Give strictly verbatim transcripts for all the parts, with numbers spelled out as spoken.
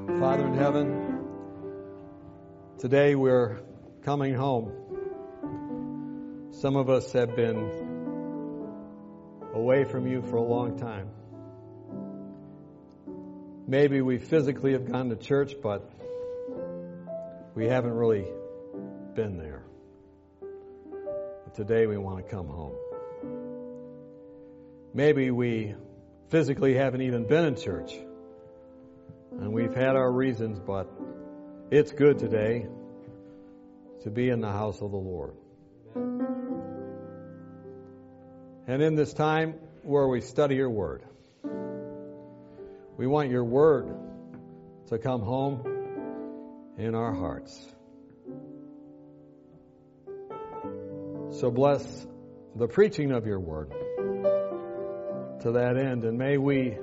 Father in heaven, today we're coming home. Some of us have been away from you for a long time. Maybe we physically have gone to church, but we haven't really been there. But today we want to come home. Maybe we physically haven't even been in church, and we've had our reasons, but it's good today to be in the house of the Lord. And in this time where we study your word, we want your word to come home in our hearts. So bless the preaching of your word to that end, and may we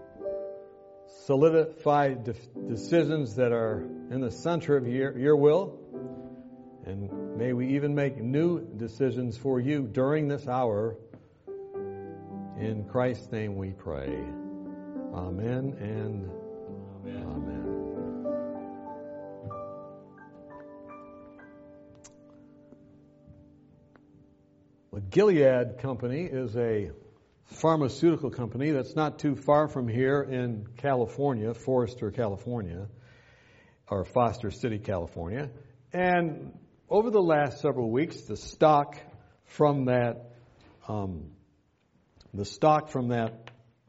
solidify de- decisions that are in the center of your, your will, and may we even make new decisions for you during this hour. In Christ's name we pray. Amen and amen. Amen. The Gilead Company is a pharmaceutical company that's not too far from here in California, Forester, California, or Foster City, California. And over the last several weeks, the stock from that, um, the stock from that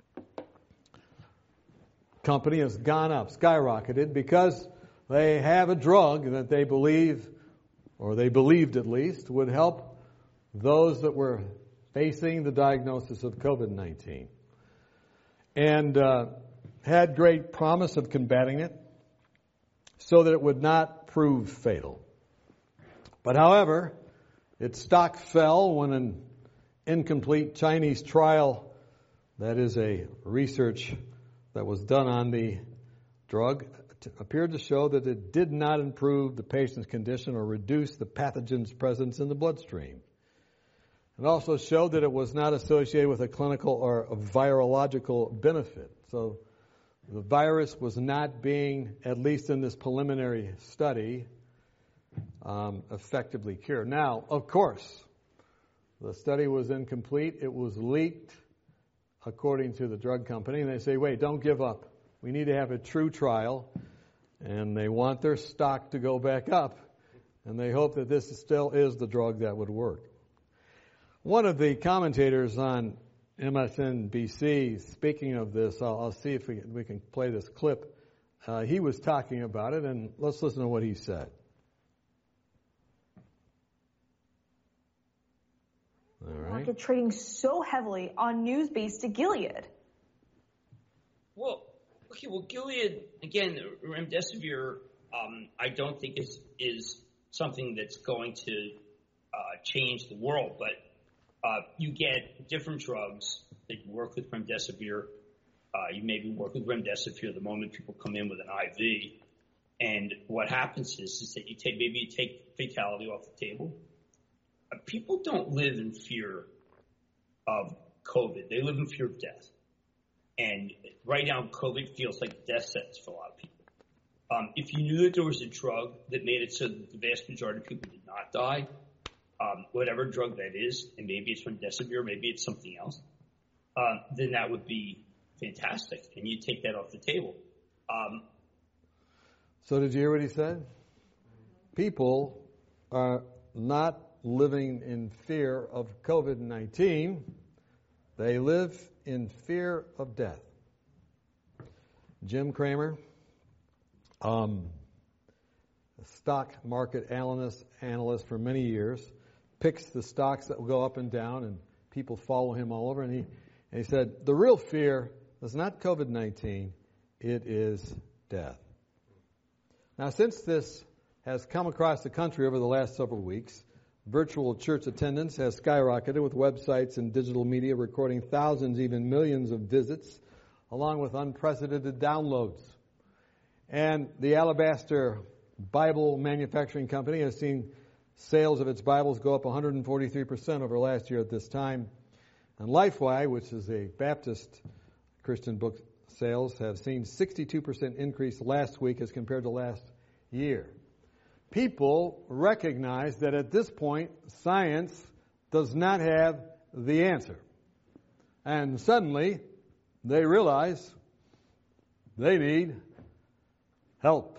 company has gone up, skyrocketed, because they have a drug that they believe, or they believed at least, would help those that were facing the diagnosis of covid nineteen, and uh, had great promise of combating it so that it would not prove fatal. But however, its stock fell when an incomplete Chinese trial, that is a research that was done on the drug, appeared to show that it did not improve the patient's condition or reduce the pathogen's presence in the bloodstream. It also showed that it was not associated with a clinical or a virological benefit. So the virus was not being, at least in this preliminary study, um, effectively cured. Now, of course, the study was incomplete. It was leaked, according to the drug company. And they say, wait, don't give up. We need to have a true trial. And they want their stock to go back up. And they hope that this still is the drug that would work. One of the commentators on M S N B C, speaking of this, I'll, I'll see if we, we can play this clip. Uh, he was talking about it, and let's listen to what he said. All right. Market trading so heavily on news based to Gilead. Well, okay, well, Gilead, again, remdesivir, um, I don't think is is something that's going to uh, change the world, but Uh, you get different drugs that you work with remdesivir. Uh, you maybe work with remdesivir the moment people come in with an I V. And what happens is, is that you take, maybe you take fatality off the table. Uh, people don't live in fear of COVID. They live in fear of death. And right now, COVID feels like a death sentence for a lot of people. Um, if you knew that there was a drug that made it so that the vast majority of people did not die, Um, whatever drug that is, and maybe it's remdesivir, maybe it's something else, uh, then that would be fantastic, and you take that off the table. Um, so did you hear what he said? People are not living in fear of covid nineteen. They live in fear of death. Jim Cramer, um, a stock market analyst, analyst for many years, picks the stocks that will go up and down, and people follow him all over. And he, and he said, the real fear is not covid nineteen, it is death. Now, since this has come across the country over the last several weeks, virtual church attendance has skyrocketed, with websites and digital media recording thousands, even millions of visits, along with unprecedented downloads. And the Alabaster Bible Manufacturing Company has seen sales of its Bibles go up one hundred forty-three percent over last year at this time. And Lifeway, which is a Baptist Christian book sales have seen sixty-two percent increase last week as compared to last year. People recognize that at this point, science does not have the answer. And suddenly, they realize they need help.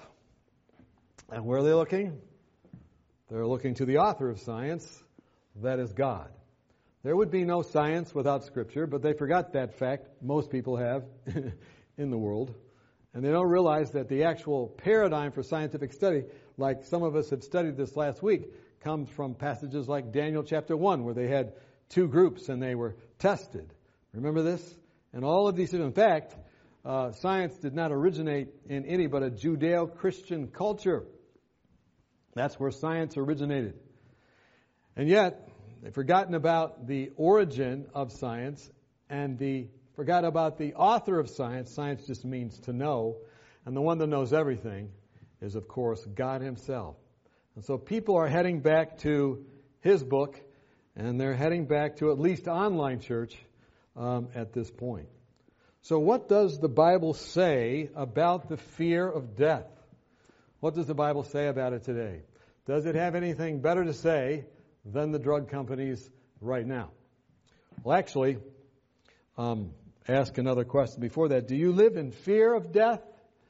And where are they looking? They're looking to the author of science, that is God. There would be no science without Scripture, but they forgot that fact. Most people have in the world. And they don't realize that the actual paradigm for scientific study, like some of us have studied this last week, comes from passages like Daniel chapter one, where they had two groups and they were tested. Remember this? And all of these, in fact, uh, science did not originate in any but a Judeo-Christian culture. That's where science originated. And yet, they've forgotten about the origin of science and the forgot about the author of science. Science just means to know. And the one that knows everything is, of course, God Himself. And so people are heading back to His book, and they're heading back to at least online church um, at this point. So what does the Bible say about the fear of death? What does the Bible say about it today? Does it have anything better to say than the drug companies right now? Well, actually, um, ask another question before that. Do you live in fear of death?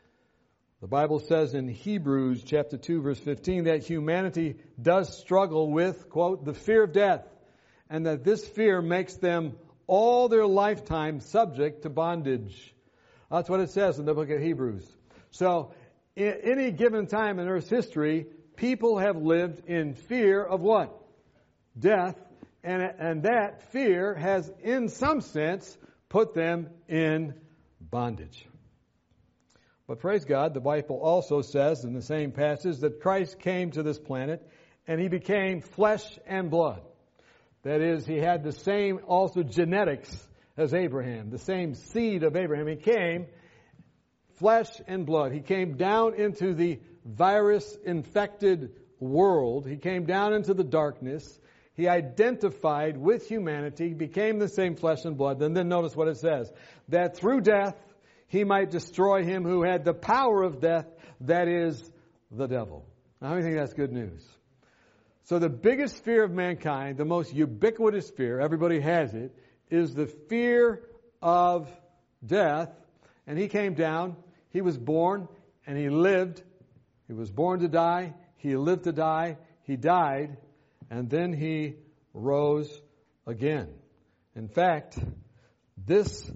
The Bible says in Hebrews chapter two, verse fifteen, that humanity does struggle with, quote, the fear of death, and that this fear makes them all their lifetime subject to bondage. That's what it says in the book of Hebrews. So, in any given time in Earth's history, people have lived in fear of what? Death. And, and that fear has, in some sense, put them in bondage. But praise God, the Bible also says in the same passage that Christ came to this planet and He became flesh and blood. That is, He had the same also genetics as Abraham, the same seed of Abraham. He came flesh and blood. He came down into the virus-infected world. He came down into the darkness. He identified with humanity, became the same flesh and blood. And then notice what it says, that through death He might destroy him who had the power of death, that is, the devil. Now, how do you think that's good news? So the biggest fear of mankind, the most ubiquitous fear, everybody has it, is the fear of death. And He came down, He was born, and He lived. He was born to die, He lived to die, He died, and then He rose again. In fact, this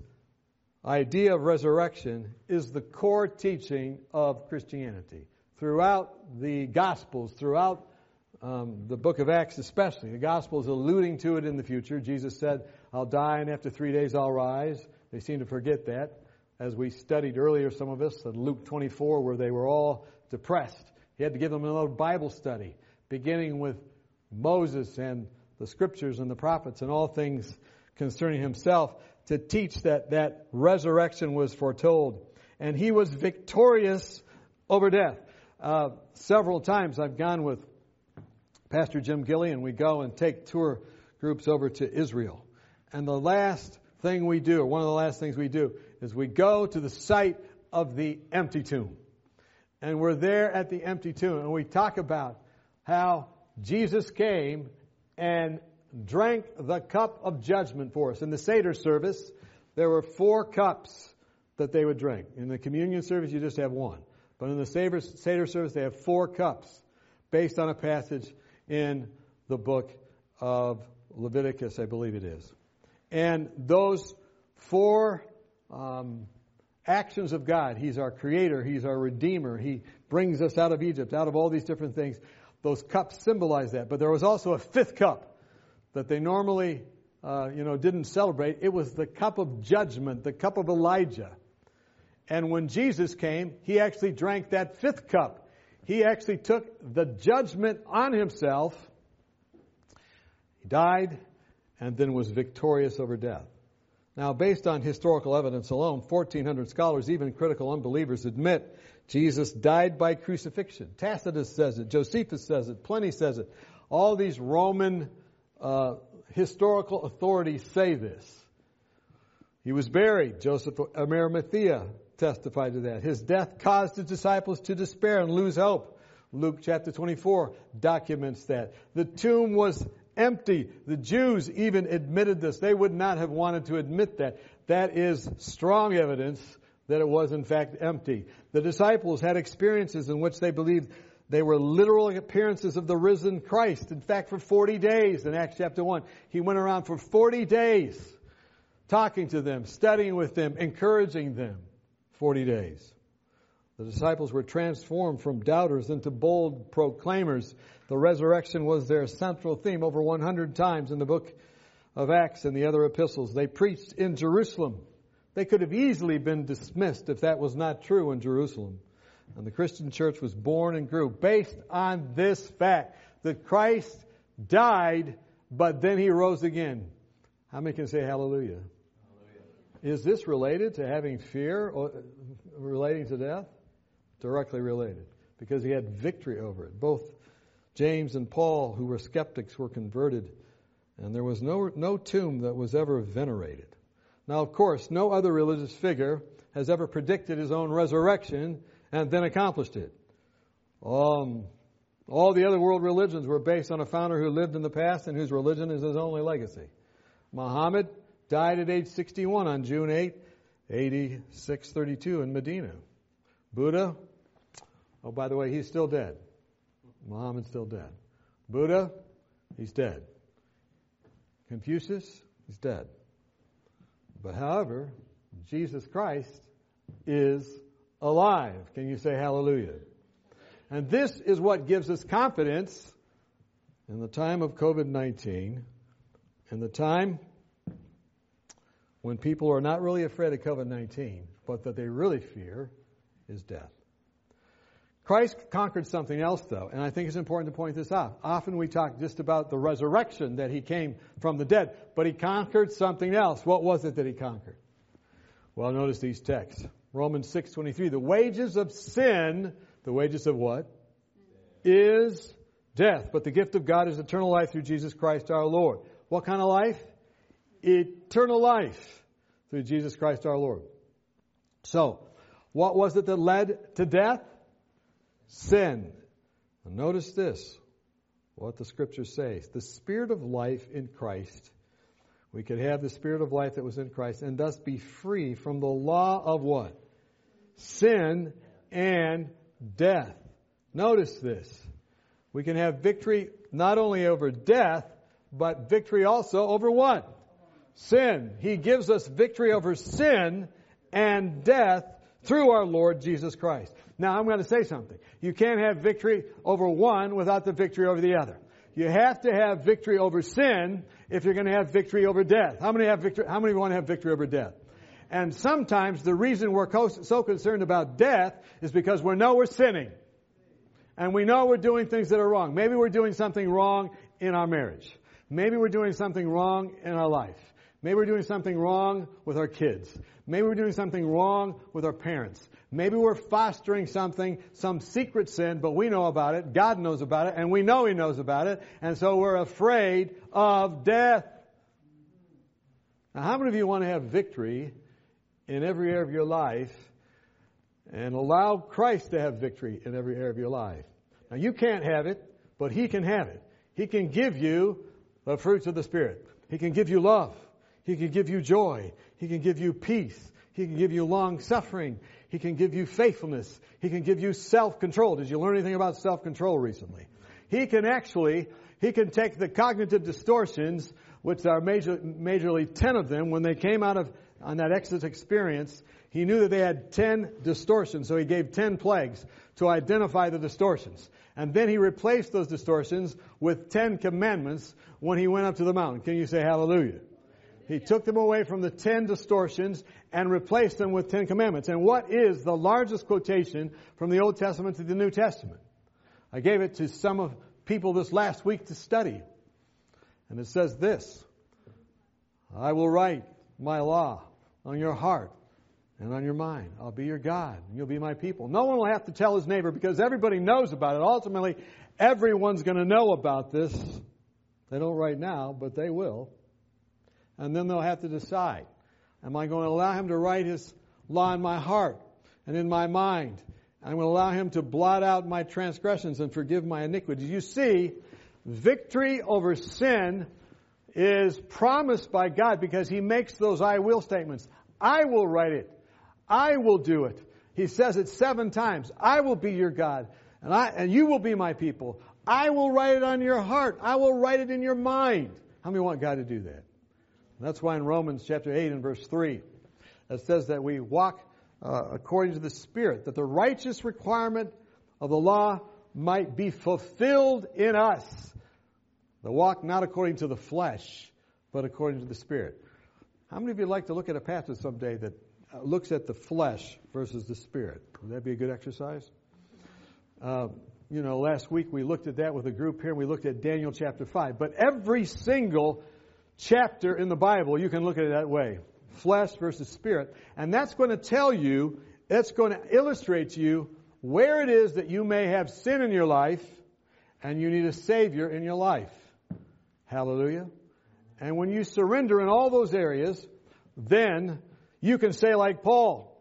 idea of resurrection is the core teaching of Christianity. Throughout the Gospels, throughout um, the book of Acts especially, the Gospels alluding to it in the future. Jesus said, I'll die and after three days I'll rise. They seem to forget that. As we studied earlier, some of us, in Luke twenty-four, where they were all depressed. He had to give them another Bible study, beginning with Moses and the Scriptures and the prophets and all things concerning Himself, to teach that that resurrection was foretold. And He was victorious over death. Uh, several times I've gone with Pastor Jim Gilly, and we go and take tour groups over to Israel. And the last thing we do, or one of the last things we do, is we go to the site of the empty tomb. And we're there at the empty tomb, and we talk about how Jesus came and drank the cup of judgment for us. In the Seder service, there were four cups that they would drink. In the communion service, you just have one. But in the Seder service, they have four cups based on a passage in the book of Leviticus, I believe it is. And those four um, actions of God, He's our Creator, He's our Redeemer, He brings us out of Egypt, out of all these different things. Those cups symbolize that. But there was also a fifth cup that they normally, uh, you know, didn't celebrate. It was the cup of judgment, the cup of Elijah. And when Jesus came, He actually drank that fifth cup. He actually took the judgment on Himself. He died and then was victorious over death. Now, based on historical evidence alone, fourteen hundred scholars, even critical unbelievers, admit Jesus died by crucifixion. Tacitus says it. Josephus says it. Pliny says it. All these Roman uh, historical authorities say this. He was buried. Joseph of Arimathea testified to that. His death caused his disciples to despair and lose hope. Luke chapter twenty-four documents that. The tomb was empty. The Jews even admitted this. They would not have wanted to admit that. That is strong evidence that it was in fact empty. The disciples had experiences in which they believed they were literal appearances of the risen Christ. In fact, for forty days in Acts chapter one, he went around for forty days talking to them, studying with them, encouraging them. forty days. The disciples were transformed from doubters into bold proclaimers. The resurrection was their central theme over one hundred times in the book of Acts and the other epistles. They preached in Jerusalem. They could have easily been dismissed if that was not true in Jerusalem. And the Christian church was born and grew based on this fact that Christ died, but then he rose again. How many can say hallelujah? Is this related to having fear or relating to death? Directly related, because he had victory over it. Both James and Paul, who were skeptics, were converted, and there was no no tomb that was ever venerated. Now, of course, no other religious figure has ever predicted his own resurrection and then accomplished it. Um, all the other world religions were based on a founder who lived in the past and whose religion is his only legacy. Muhammad died at age sixty-one on June eighth, eighty-six thirty-two in Medina. Buddha, oh, by the way, he's still dead. Muhammad's still dead. Buddha, he's dead. Confucius, he's dead. But however, Jesus Christ is alive. Can you say hallelujah? And this is what gives us confidence in the time of covid nineteen, in the time when people are not really afraid of covid nineteen, but that they really fear is death. Christ conquered something else, though, and I think it's important to point this out. Often we talk just about the resurrection, that he came from the dead, but he conquered something else. What was it that he conquered? Well, notice these texts. Romans six twenty-three, the wages of sin, the wages of what? Is death. But the gift of God is eternal life through Jesus Christ our Lord. What kind of life? Eternal life through Jesus Christ our Lord. So, what was it that led to death? Sin. Now notice this, what the Scripture says. The Spirit of life in Christ. We could have the Spirit of life that was in Christ and thus be free from the law of what? Sin and death. Notice this. We can have victory not only over death, but victory also over what? Sin. He gives us victory over sin and death through our Lord Jesus Christ. Now, I'm going to say something. You can't have victory over one without the victory over the other. You have to have victory over sin if you're going to have victory over death. How many have victory? How many want to have victory over death? And sometimes the reason we're so concerned about death is because we know we're sinning. And we know we're doing things that are wrong. Maybe we're doing something wrong in our marriage. Maybe we're doing something wrong in our life. Maybe we're doing something wrong with our kids. Maybe we're doing something wrong with our parents. Maybe we're fostering something, some secret sin, but we know about it. God knows about it, and we know He knows about it. And so we're afraid of death. Now, how many of you want to have victory in every area of your life and allow Christ to have victory in every area of your life? Now, you can't have it, but He can have it. He can give you the fruits of the Spirit. He can give you love. He can give you joy. He can give you peace. He can give you long suffering. He can give you faithfulness. He can give you self-control. Did you learn anything about self-control recently? He can actually, he can take the cognitive distortions, which are major, majorly ten of them, when they came out of, on that Exodus experience, he knew that they had ten distortions, so he gave ten plagues to identify the distortions. And then he replaced those distortions with ten commandments when he went up to the mountain. Can you say hallelujah? He took them away from the ten distortions and replaced them with ten commandments. And what is the largest quotation from the Old Testament to the New Testament? I gave it to some of people this last week to study. And it says this: I will write my law on your heart and on your mind. I'll be your God, and you'll be my people. No one will have to tell his neighbor because everybody knows about it. Ultimately, everyone's going to know about this. They don't right now, but they will. And then they'll have to decide, Am I going to allow Him to write His law in my heart and in my mind? I'm going to allow Him to blot out my transgressions and forgive my iniquities. You see, victory over sin is promised by God because He makes those I will statements. I will write it. I will do it. He says it seven times. I will be your God, and I and you will be my people. I will write it on your heart. I will write it in your mind. How many want God to do that? And that's why in Romans chapter eight and verse three, it says that we walk uh, according to the Spirit, that the righteous requirement of the law might be fulfilled in us. The walk not according to the flesh, but according to the Spirit. How many of you like to look at a passage someday that uh, looks at the flesh versus the Spirit? Would that be a good exercise? Uh, you know, last week we looked at that with a group here, and we looked at Daniel chapter five. But every single chapter in the Bible, you can look at it that way. Flesh versus Spirit. And that's going to tell you, that's going to illustrate to you where it is that you may have sin in your life and you need a Savior in your life. Hallelujah. And when you surrender in all those areas, then you can say like Paul.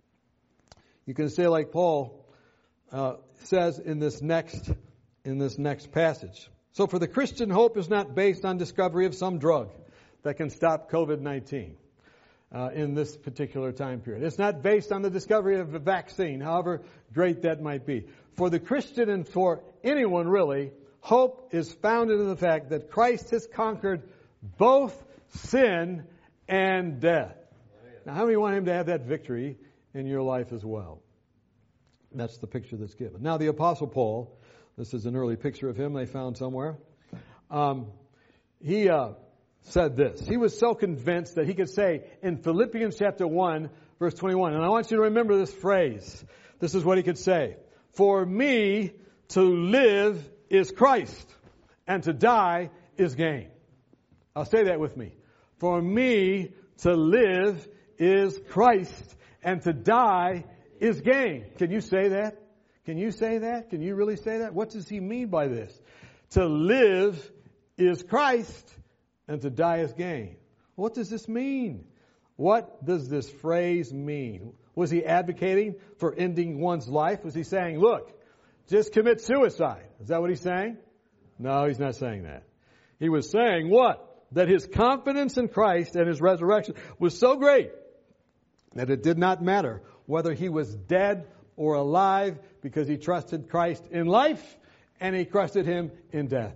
You can say like Paul uh, says in this next in this next passage. So for the Christian, hope is not based on discovery of some drug that can stop covid nineteen uh, in this particular time period. It's not based on the discovery of a vaccine, however great that might be. For the Christian and for anyone really, hope is founded in the fact that Christ has conquered both sin and death. Now, how many want Him to have that victory in your life as well? That's the picture that's given. Now, the Apostle Paul, this is an early picture of him they found somewhere. Um, he uh, said this. He was so convinced that he could say in Philippians chapter one, verse twenty-one, and I want you to remember this phrase. This is what he could say. For me to live is Christ, and to die is gain. I'll say that with me. For me to live is Christ, and to die is gain. Can you say that? Can you say that? Can you really say that? What does he mean by this? To live is Christ, and to die is gain. What does this mean? What does this phrase mean? Was he advocating for ending one's life? Was he saying, look, just commit suicide? Is that what he's saying? No, he's not saying that. He was saying what? That his confidence in Christ and His resurrection was so great that it did not matter whether he was dead or alive, because he trusted Christ in life and he trusted Him in death.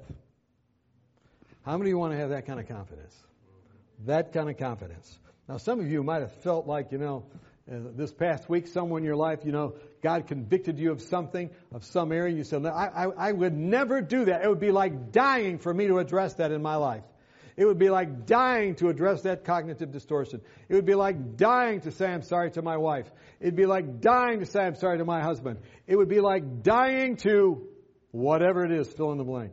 How many of you want to have that kind of confidence? That kind of confidence. Now, some of you might have felt like, you know, uh, this past week, someone in your life, you know, God convicted you of something, of some area. You said, no, I, I, I would never do that. It would be like dying for me to address that in my life. It would be like dying to address that cognitive distortion. It would be like dying to say I'm sorry to my wife. It'd be like dying to say I'm sorry to my husband. It would be like dying to whatever it is, fill in the blank.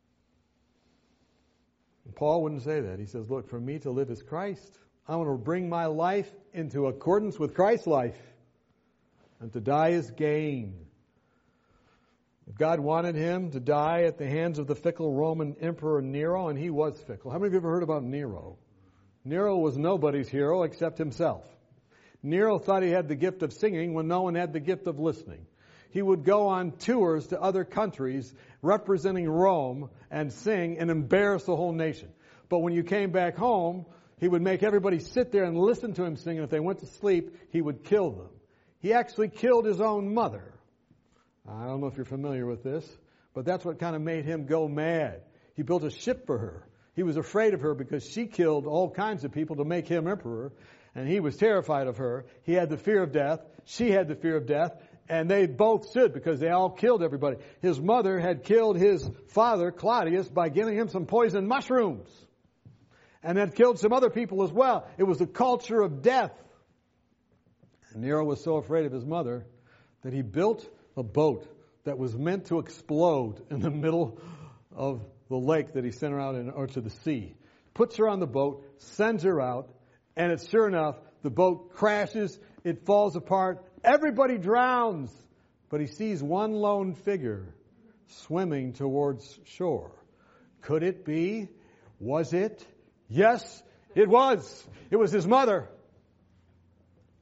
And Paul wouldn't say that. He says, look, for me to live is Christ. I want to bring my life into accordance with Christ's life. And to die is gain. God wanted him to die at the hands of the fickle Roman Emperor Nero, and he was fickle. How many of you ever heard about Nero? Nero was nobody's hero except himself. Nero thought he had the gift of singing when no one had the gift of listening. He would go on tours to other countries representing Rome and sing and embarrass the whole nation. But when you came back home, he would make everybody sit there and listen to him sing, and if they went to sleep, he would kill them. He actually killed his own mother. I don't know if you're familiar with this, but that's what kind of made him go mad. He built a ship for her. He was afraid of her because she killed all kinds of people to make him emperor, and he was terrified of her. He had the fear of death. She had the fear of death, and they both stood because they all killed everybody. His mother had killed his father, Claudius, by giving him some poison mushrooms, and had killed some other people as well. It was a culture of death. And Nero was so afraid of his mother that he built a boat that was meant to explode in the middle of the lake that he sent her out in, or to the sea. Puts her on the boat, sends her out, and it's sure enough, the boat crashes, it falls apart, everybody drowns. But he sees one lone figure swimming towards shore. Could it be? Was it? Yes, it was. It was his mother.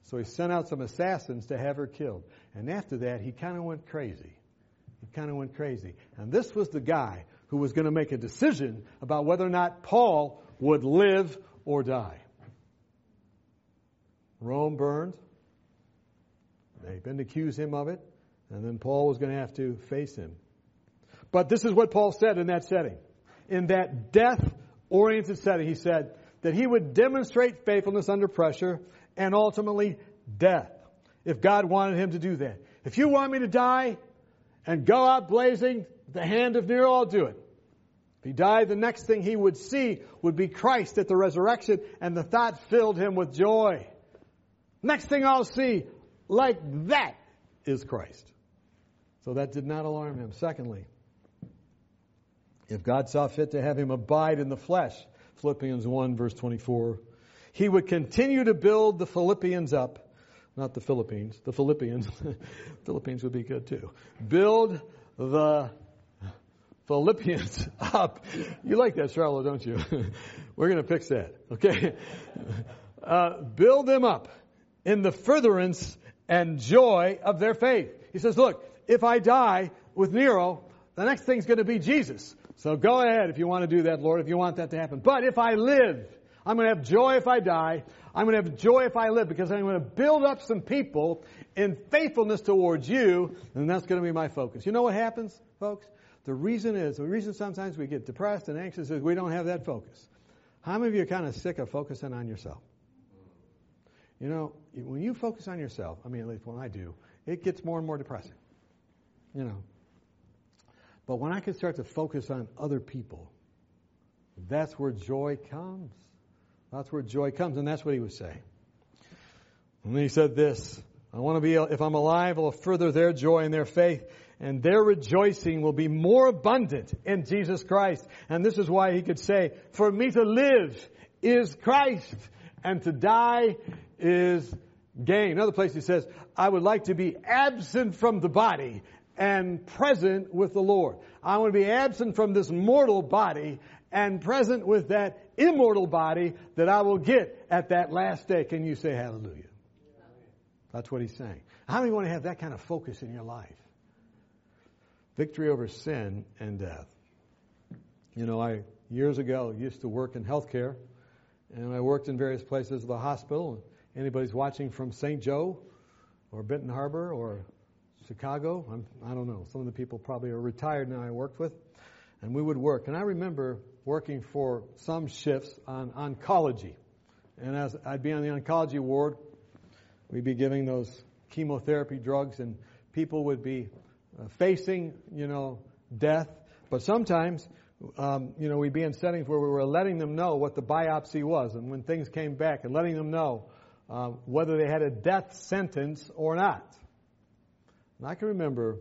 So he sent out some assassins to have her killed. And after that, he kind of went crazy. He kind of went crazy. And this was the guy who was going to make a decision about whether or not Paul would live or die. Rome burned. They didn't accuse him of it. And then Paul was going to have to face him. But this is what Paul said in that setting. In that death-oriented setting, he said that he would demonstrate faithfulness under pressure and ultimately death, if God wanted him to do that. If you want me to die and go out blazing at the hand of Nero, I'll do it. If he died, the next thing he would see would be Christ at the resurrection, and the thought filled him with joy. Next thing I'll see, like that, is Christ. So that did not alarm him. Secondly, if God saw fit to have him abide in the flesh, Philippians one, verse twenty-four, he would continue to build the Philippians up. Not the Philippines, the Philippians. Philippines would be good too. Build the Philippians up. You like that, Charlotte, don't you? We're going to fix that, okay? Uh, build them up in the furtherance and joy of their faith. He says, look, if I die with Nero, the next thing's going to be Jesus. So go ahead if you want to do that, Lord, if you want that to happen. But if I live, I'm going to have joy if I die. I'm going to have joy if I live, because I'm going to build up some people in faithfulness towards you, and that's going to be my focus. You know what happens, folks? The reason is, the reason sometimes we get depressed and anxious is we don't have that focus. How many of you are kind of sick of focusing on yourself? You know, when you focus on yourself, I mean, at least when I do, it gets more and more depressing. You know. But when I can start to focus on other people, that's where joy comes. That's where joy comes, and that's what he was saying. And then he said this, I want to be, if I'm alive, I'll further their joy and their faith, and their rejoicing will be more abundant in Jesus Christ. And this is why he could say, for me to live is Christ, and to die is gain. Another place he says, I would like to be absent from the body and present with the Lord. I want to be absent from this mortal body and present with that immortal body that I will get at that last day. Can you say hallelujah? That's what he's saying. How many want to have that kind of focus in your life? Victory over sin and death. You know, I years ago used to work in healthcare, and I worked in various places of the hospital. Anybody's watching from Saint Joe or Benton Harbor or Chicago, I'm, I don't know. Some of the people probably are retired now I worked with. And we would work. And I remember working for some shifts on oncology. And as I'd be on the oncology ward, we'd be giving those chemotherapy drugs, and people would be uh, facing, you know, death. But sometimes, um, you know, we'd be in settings where we were letting them know what the biopsy was, and when things came back, and letting them know uh, whether they had a death sentence or not. And I can remember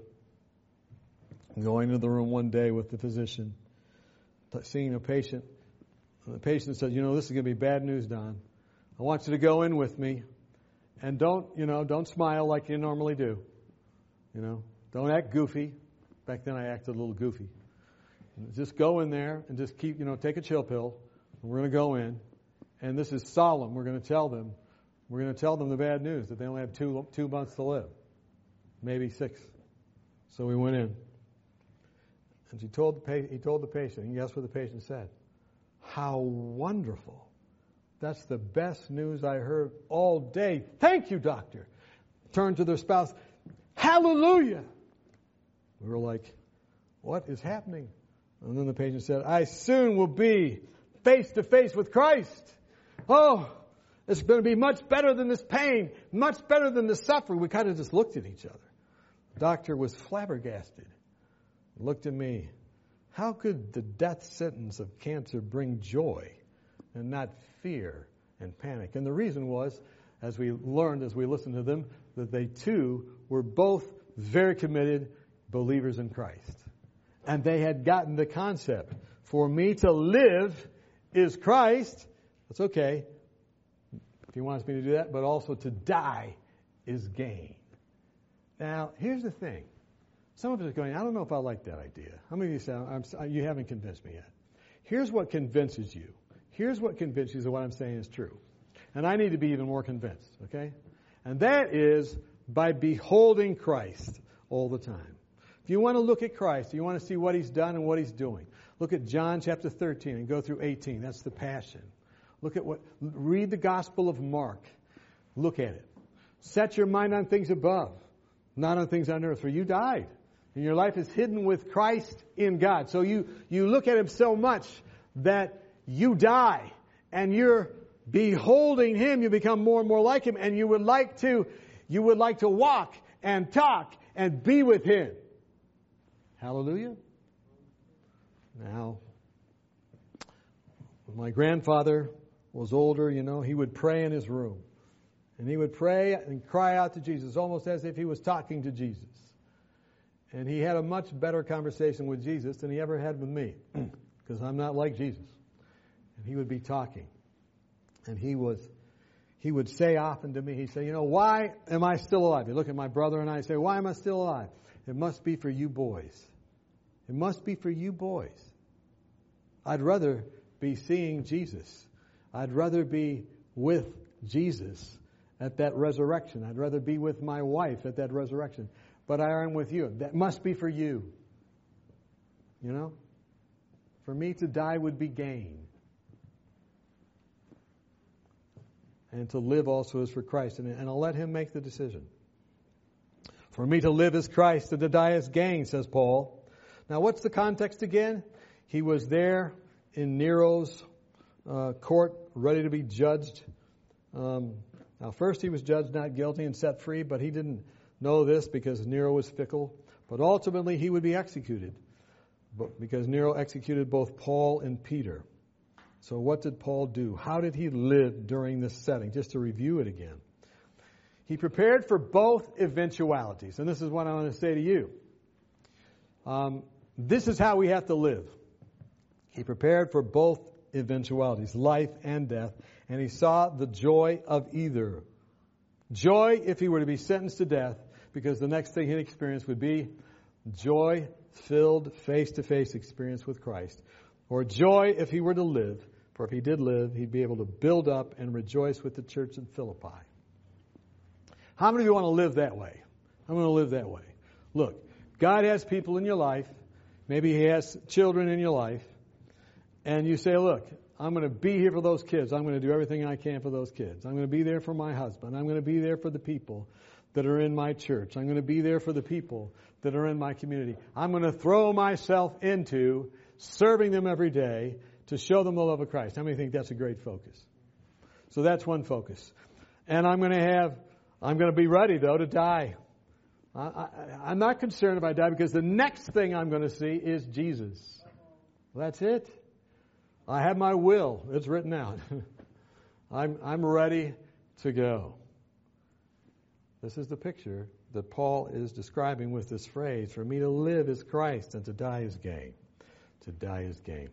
going into the room one day with the physician, seeing a patient. And the patient said, you know, this is going to be bad news, Don. I want you to go in with me, and don't, you know, don't smile like you normally do. You know, don't act goofy. Back then I acted a little goofy. Just go in there and just keep, you know, take a chill pill. And we're going to go in, and this is solemn. We're going to tell them, we're going to tell them the bad news, that they only have two two months to live, maybe six. So we went in. And he told, the pa- he told the patient, and guess what the patient said? How wonderful. That's the best news I heard all day. Thank you, doctor. Turned to their spouse. Hallelujah. We were like, what is happening? And then the patient said, I soon will be face to face with Christ. Oh, it's going to be much better than this pain, much better than the suffering. We kind of just looked at each other. The doctor was flabbergasted. Looked at me. How could the death sentence of cancer bring joy and not fear and panic? And the reason was, as we learned, as we listened to them, that they too were both very committed believers in Christ. And they had gotten the concept. For me to live is Christ. That's okay, if he wants me to do that. But also to die is gain. Now, here's the thing. Some of us are going, I don't know if I like that idea. How many of you say, I'm, you haven't convinced me yet? Here's what convinces you. Here's what convinces you that what I'm saying is true. And I need to be even more convinced, okay? And that is by beholding Christ all the time. If you want to look at Christ, you want to see what He's done and what He's doing, look at John chapter thirteen and go through eighteen. That's the Passion. Look at what, read the Gospel of Mark. Look at it. Set your mind on things above, not on things on earth, for you died. And your life is hidden with Christ in God. So you, you look at Him so much that you die. And you're beholding Him. You become more and more like Him. And you would like to, you would like to walk and talk and be with Him. Hallelujah. Now, when my grandfather was older, you know, he would pray in his room. And he would pray and cry out to Jesus, almost as if he was talking to Jesus. And he had a much better conversation with Jesus than he ever had with me, because I'm not like Jesus. And he would be talking. And he was, he would say often to me, he'd say, you know, why am I still alive? He'd look at my brother and I and say, why am I still alive? It must be for you boys. It must be for you boys. I'd rather be seeing Jesus. I'd rather be with Jesus at that resurrection. I'd rather be with my wife at that resurrection. But I am with you. That must be for you. You know? For me to die would be gain. And to live also is for Christ. And, and I'll let Him make the decision. For me to live is Christ, and to die is gain, says Paul. Now what's the context again? He was there in Nero's uh, court, ready to be judged. Um, now first he was judged not guilty and set free, but he didn't know this because Nero was fickle. But ultimately he would be executed, but because Nero executed both Paul and Peter. So what did Paul do? How did he live during this setting? Just to review it again. He prepared for both eventualities. And this is what I want to say to you. Um, this is how we have to live. He prepared for both eventualities, life and death, and he saw the joy of either. Joy if he were to be sentenced to death, because the next thing he'd experience would be joy-filled, face-to-face experience with Christ. Or joy if he were to live, for if he did live, he'd be able to build up and rejoice with the church in Philippi. How many of you want to live that way? I'm going to live that way. Look, God has people in your life. Maybe He has children in your life. And you say, look, I'm going to be here for those kids. I'm going to do everything I can for those kids. I'm going to be there for my husband. I'm going to be there for the people that are in my church. I'm going to be there for the people that are in my community. I'm going to throw myself into serving them every day to show them the love of Christ. How many think that's a great focus? So that's one focus. And I'm going to have, I'm going to be ready, though, to die. I, I, I'm not concerned if I die, because the next thing I'm going to see is Jesus. Well, that's it. I have my will. It's written out. I'm, I'm ready to go. This is the picture that Paul is describing with this phrase, for me to live is Christ and to die is gain. To die is gain.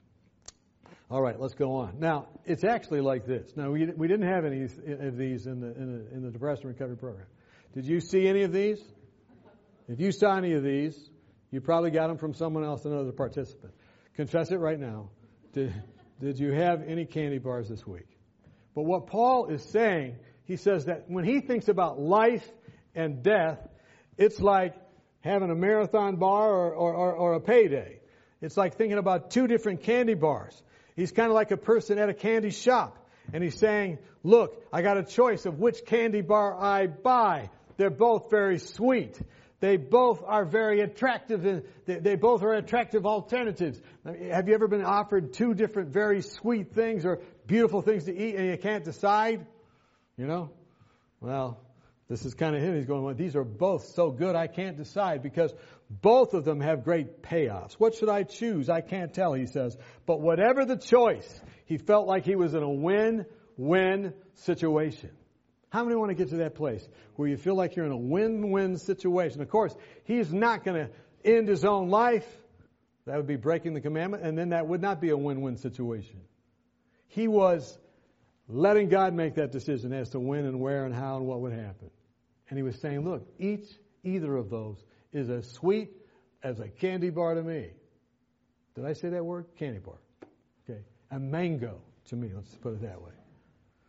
All right, let's go on. Now, it's actually like this. Now, we, we didn't have any of these in the, in the in the depression recovery program. Did you see any of these? If you saw any of these, you probably got them from someone else, another participant. Confess it right now. Did, did you have any candy bars this week? But what Paul is saying, he says that when he thinks about life and death, it's like having a marathon bar or, or, or, or a payday. It's like thinking about two different candy bars. He's kind of like a person at a candy shop. And he's saying, look, I got a choice of which candy bar I buy. They're both very sweet. They both are very attractive. And they, they both are attractive alternatives. Have you ever been offered two different very sweet things or beautiful things to eat and you can't decide? You know? Well, this is kind of him. He's going, well, these are both so good I can't decide, because both of them have great payoffs. What should I choose? I can't tell, he says. But whatever the choice, he felt like he was in a win-win situation. How many want to get to that place where you feel like you're in a win-win situation? Of course, he's not going to end his own life. That would be breaking the commandment, and then that would not be a win-win situation. He was letting God make that decision as to when and where and how and what would happen. And he was saying, look, each, either of those is as sweet as a candy bar to me. Did I say that word? Candy bar. Okay. A mango to me, let's put it that way.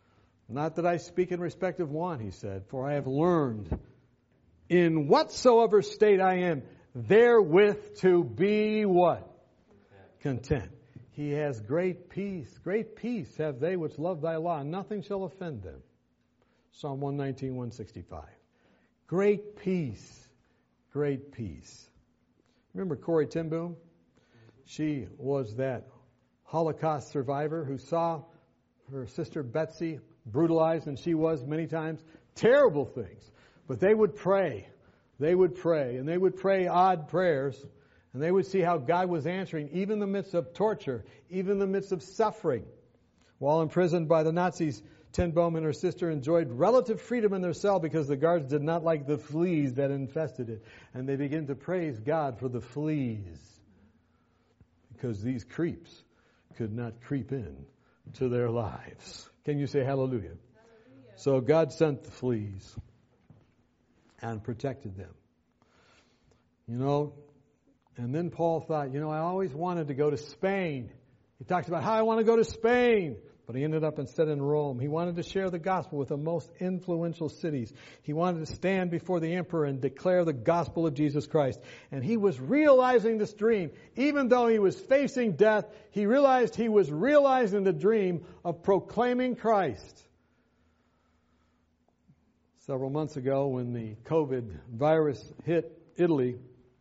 Not that I speak in respect of one, he said, for I have learned in whatsoever state I am, therewith to be what? Content. He has great peace. Great peace have they which love thy law, and nothing shall offend them. Psalm one nineteen, one sixty-five. Great peace. Great peace. Remember Corrie ten Boom? She was that Holocaust survivor who saw her sister Betsy brutalized, and she was many times. Terrible things. But they would pray. They would pray. And they would pray odd prayers. And they would see how God was answering, even in the midst of torture, even in the midst of suffering. While imprisoned by the Nazis, Ten Boom and her sister enjoyed relative freedom in their cell because the guards did not like the fleas that infested it. And they began to praise God for the fleas. Because these creeps could not creep in to their lives. Can you say hallelujah? Hallelujah. So God sent the fleas and protected them. You know, and then Paul thought, you know, I always wanted to go to Spain. He talks about how I want to go to Spain. But he ended up instead in Rome. He wanted to share the gospel with the most influential cities. He wanted to stand before the emperor and declare the gospel of Jesus Christ. And he was realizing this dream. Even though he was facing death, he realized he was realizing the dream of proclaiming Christ. Several months ago, when the COVID virus hit Italy,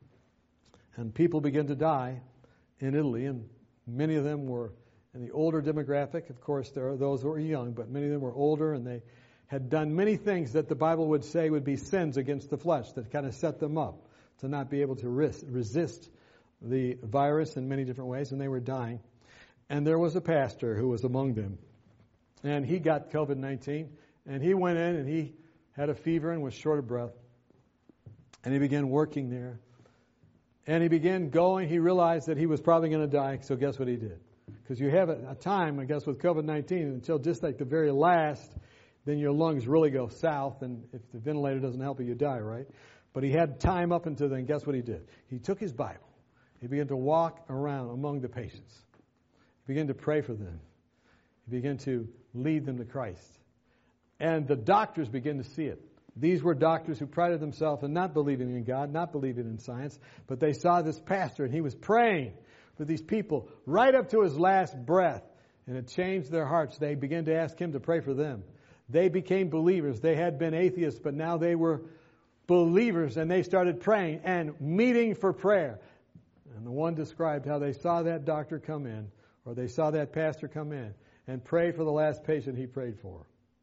and people began to die in Italy, and many of them were in the older demographic. Of course, there are those who are young, but many of them were older, and they had done many things that the Bible would say would be sins against the flesh that kind of set them up to not be able to risk, resist the virus in many different ways, and they were dying. And there was a pastor who was among them, and he got COVID nineteen, and he went in, and he had a fever and was short of breath, and he began working there. And he began going. He realized that he was probably going to die, so guess what he did? Because you have a time, I guess, with COVID nineteen, until just like the very last, then your lungs really go south, and if the ventilator doesn't help you, you die, right? But he had time up until then. Guess what he did? He took his Bible. He began to walk around among the patients. He began to pray for them. He began to lead them to Christ. And the doctors began to see it. These were doctors who prided themselves in not believing in God, not believing in science, but they saw this pastor, and he was praying for these people right up to his last breath. And it changed their hearts. They began to ask him to pray for them. They became believers. They had been atheists, but now they were believers, and they started praying and meeting for prayer. And the one described how they saw that doctor come in, or they saw that pastor come in and pray for the last patient he prayed for.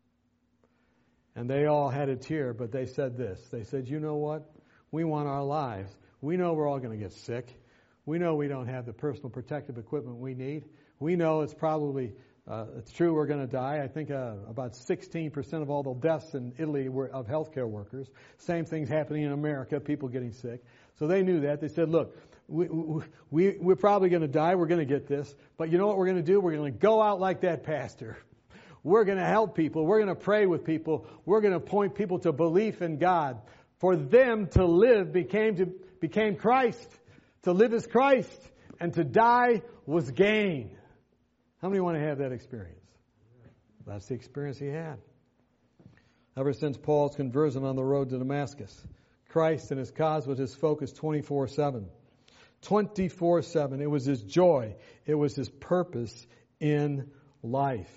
And they all had a tear, but they said this. They said, you know what? We want our lives. We know we're all going to get sick. We know we don't have the personal protective equipment we need. We know it's probably, uh, it's true we're going to die. I think uh, about sixteen percent of all the deaths in Italy were of healthcare workers. Same thing's happening in America, people getting sick. So they knew that. They said, look, we, we, we're probably going to die. We're going to get this. But you know what we're going to do? We're going to go out like that pastor. We're going to help people. We're going to pray with people. We're going to point people to belief in God. For them to live became to became Christ. To live is Christ, and to die was gain. How many want to have that experience? That's the experience he had. Ever since Paul's conversion on the road to Damascus, Christ and his cause was his focus twenty-four seven. twenty-four seven. It was his joy. It was his purpose in life.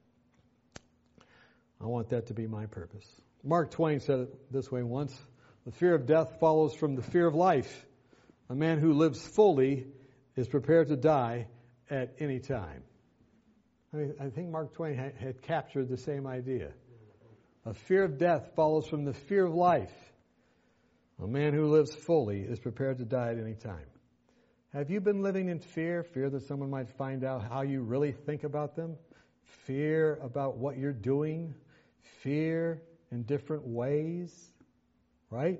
I want that to be my purpose. Mark Twain said it this way once. The fear of death follows from the fear of life. A man who lives fully is prepared to die at any time. I mean, I think Mark Twain had, had captured the same idea. A fear of death follows from the fear of life. A man who lives fully is prepared to die at any time. Have you been living in fear? Fear that someone might find out how you really think about them? Fear about what you're doing? Fear in different ways? Right?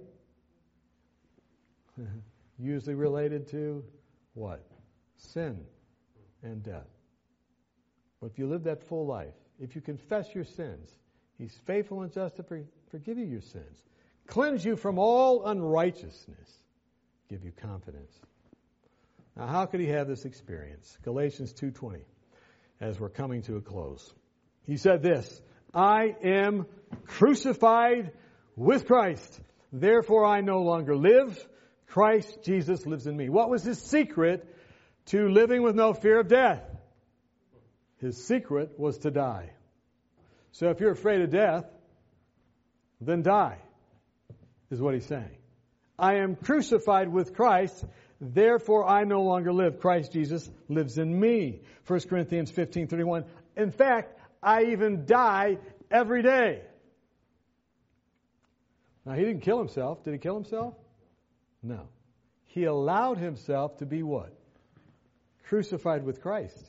Usually related to what? Sin and death. But if you live that full life, if you confess your sins, He's faithful and just to forgive you your sins, cleanse you from all unrighteousness, give you confidence. Now, how could he have this experience? Galatians two twenty, as we're coming to a close. He said this, I am crucified with Christ. Therefore I no longer live. Christ Jesus lives in me. What was his secret to living with no fear of death? His secret was to die. So if you're afraid of death, then die, is what he's saying. I am crucified with Christ, therefore I no longer live. Christ Jesus lives in me. First Corinthians fifteen thirty-one. In fact, I even die every day. Now, he didn't kill himself. Did he kill himself? No. He allowed himself to be what? Crucified with Christ.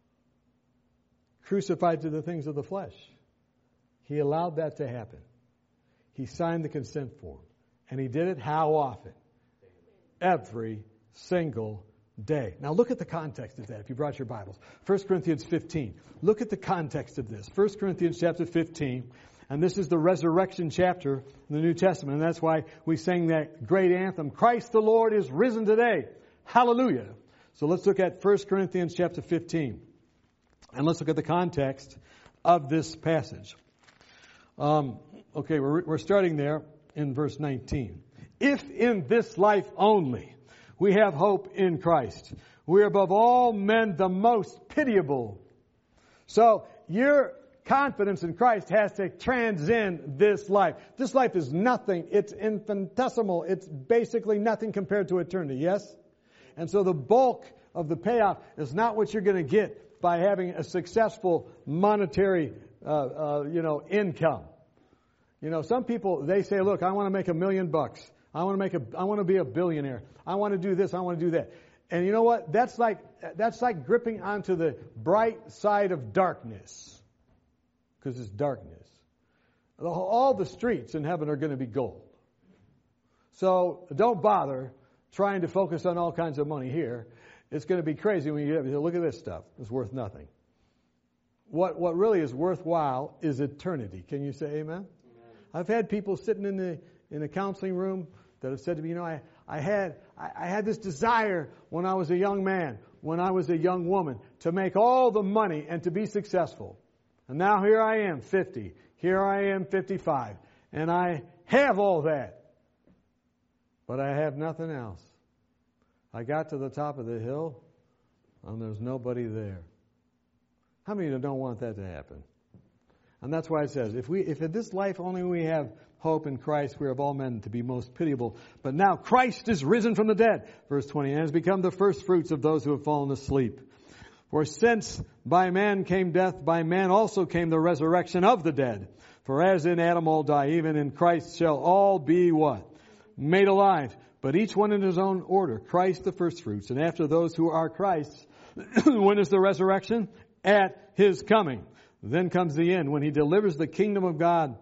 Crucified to the things of the flesh. He allowed that to happen. He signed the consent form. And he did it how often? Every single day. Now look at the context of that if you brought your Bibles. First Corinthians fifteen. Look at the context of this. First Corinthians chapter fifteen. And this is the resurrection chapter in the New Testament. And that's why we sang that great anthem, Christ the Lord is risen today. Hallelujah. So let's look at First Corinthians chapter fifteen. And let's look at the context of this passage. Um, okay, we're, we're starting there in verse nineteen. If in this life only we have hope in Christ, we are above all men the most pitiable. So your confidence in Christ has to transcend this life. This life is nothing. It's infinitesimal. It's basically nothing compared to eternity, yes? And so the bulk of the payoff is not what you're going to get by having a successful monetary, uh, uh, you know, income. You know, some people, they say, look, I want to make a million bucks. I want to make a, I want to be a billionaire. I want to do this. I want to do that. And you know what? That's like, that's like gripping onto the bright side of darkness. Because it's darkness. All the streets in heaven are going to be gold. So don't bother trying to focus on all kinds of money here. It's going to be crazy when you get, look at this stuff. It's worth nothing. What what really is worthwhile is eternity. Can you say amen? Amen. I've had people sitting in the in the counseling room that have said to me, you know, I, I had I, I had this desire when I was a young man, when I was a young woman, to make all the money and to be successful. And now here I am, fifty. Here I am, fifty-five. And I have all that. But I have nothing else. I got to the top of the hill, and there's nobody there. How many of you don't want that to happen? And that's why it says, if we, if in this life only we have hope in Christ, we are of all men to be most pitiable. But now Christ is risen from the dead. Verse twenty, and has become the first fruits of those who have fallen asleep. For since by man came death, by man also came the resurrection of the dead. For as in Adam all die, even in Christ shall all be what? Made alive. But each one in his own order. Christ the first fruits. And after those who are Christ's, when is the resurrection? At his coming. Then comes the end, when he delivers the kingdom of God,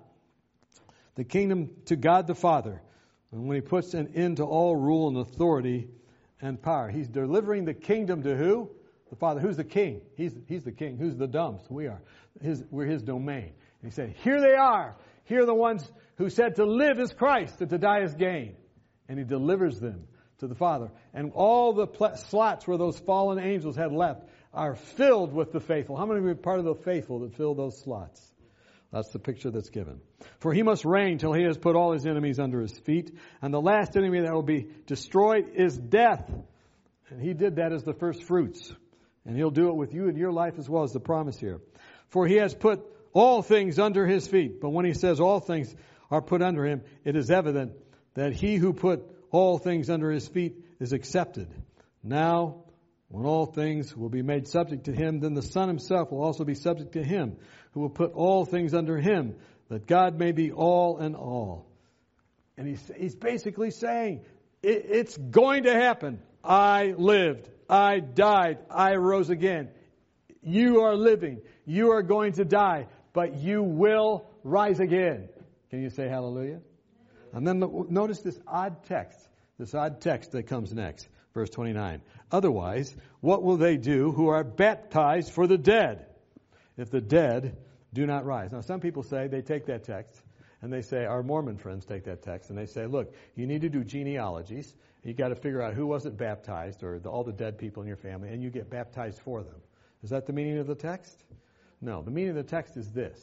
the kingdom to God the Father. And when he puts an end to all rule and authority and power. He's delivering the kingdom to who? The Father. Who's the king? He's, he's the king. Who's the dumb? We are. His, we're his domain. And he said, here they are. Here are the ones who said to live is Christ and to die is gain. And he delivers them to the Father. And all the pl- slots where those fallen angels had left are filled with the faithful. How many of you are part of the faithful that fill those slots? That's the picture that's given. For he must reign till he has put all his enemies under his feet. And the last enemy that will be destroyed is death. And he did that as the first fruits. And he'll do it with you in your life as well as the promise here. For he has put all things under his feet. But when he says all things are put under him, it is evident that he who put all things under his feet is accepted. Now, when all things will be made subject to him, then the Son himself will also be subject to him, who will put all things under him, that God may be all in all. And he's, he's basically saying, it, it's going to happen. I lived. I died. I rose again. You are living. You are going to die. But you will rise again. Can you say hallelujah? And then the, notice this odd text. This odd text that comes next. Verse twenty-nine. Otherwise, what will they do who are baptized for the dead, if the dead do not rise? Now, some people say, they take that text, and they say, our Mormon friends take that text, and they say, look, you need to do genealogies. You got to figure out who wasn't baptized, or the, all the dead people in your family, and you get baptized for them. Is that the meaning of the text? No, the meaning of the text is this.